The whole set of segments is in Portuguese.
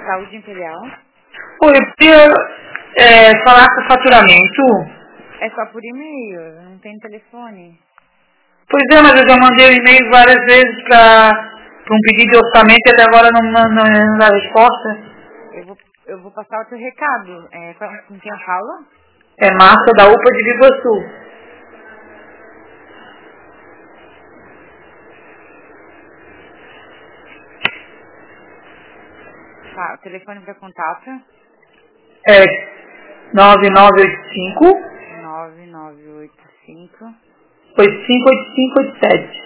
Saúde Imperial. Oi, eu queria falar com o faturamento. É só por e-mail, não tem telefone. Pois é, mas eu já mandei o e-mail várias vezes para um pedido de orçamento e até agora não dá resposta. Eu vou passar o teu recado. Com quem eu falo? É Márcia da UPA de Vivaçu. Tá, o telefone para contato. É 9985 9985 858587.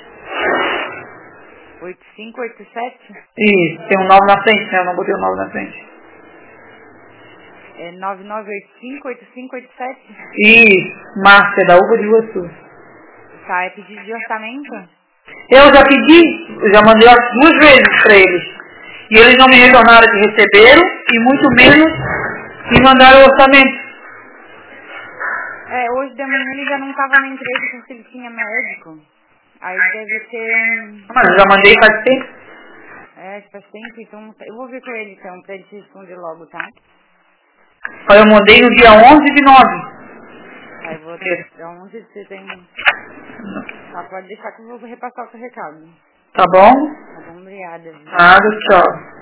8587? Isso, tem um 9 na frente, né? Eu não botei o 9 na frente. É 9985-8587? Isso, Márcia da UPA de Vivaçu. Tá, é pedido de orçamento? Eu já mandei 2 vezes para eles. E eles não me retornaram que receberam e muito menos me mandaram o orçamento. Hoje de manhã ele já não estava na empresa porque ele tinha médico. Aí deve ter... Mas eu já mandei faz tempo. faz tempo, então eu vou ver com ele então, pra ele te responder logo, tá? Eu mandei no dia 11/9. Aí eu vou... Onde você tem... Tá, pode deixar que eu vou repassar o seu recado. Tá bom? Tá bom, obrigada. Nada, tchau.